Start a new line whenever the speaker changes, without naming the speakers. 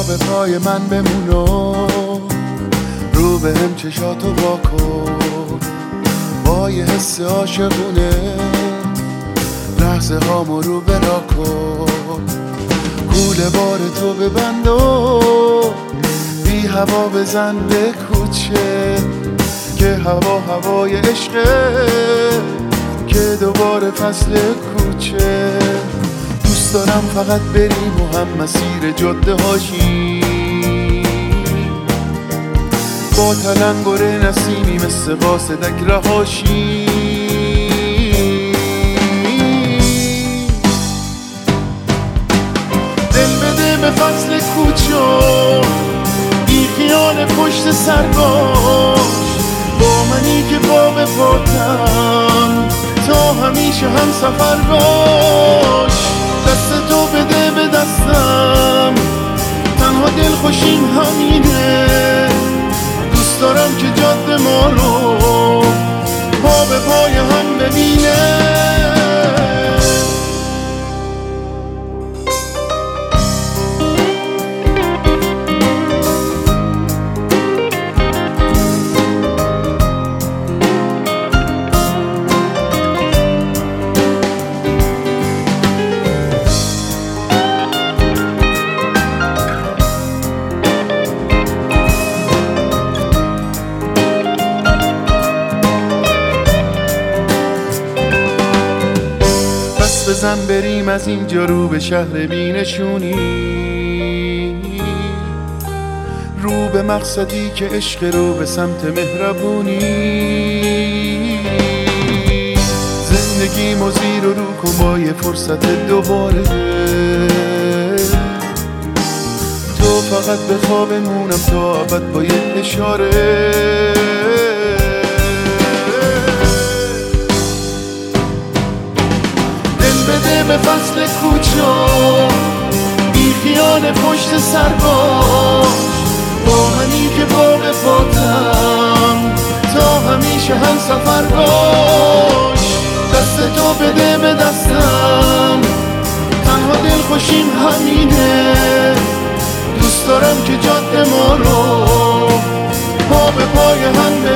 پا به پای من بمونو، رو به هم چشاتو واکن، با یه حس عاشقونه لحظه هامو رو برا کن. کوله بار تو ببند و بی هوا بزن به کوچه، که هوای عشقه که دوباره فصل کوچه. دوست دارم فقط بریم و هم مسیر جاده هاشی، با تلنگر نسیمی مثل قاصدک رهاشی. دل بده به فصل کوچو، بی خیال پشت سر باش، با منی که پا به پاتم تا همیشه هم سفر باش. دست تو بده به دستم، تنها دل خوشیم همینه. دوست دارم که جاده ما رو پا به پای هم ببینه. بزن بریم از اینجا رو به شهر بینشونی، رو به مقصدی که عشق، رو به سمت مهربونی. زندگی زیر و رو کن با یه فرصت دوباره، تو فقط به خوابمونم تا ابد با یه اشاره. به فصل کوچو، بی خیال پشت سر باش، با منی که پا به پاتم تا همیشه هم سفر باش. دست تو بده به دستم، تنها دل خوشیم همینه. دوست دارم که جاده ما رو پا به پای هم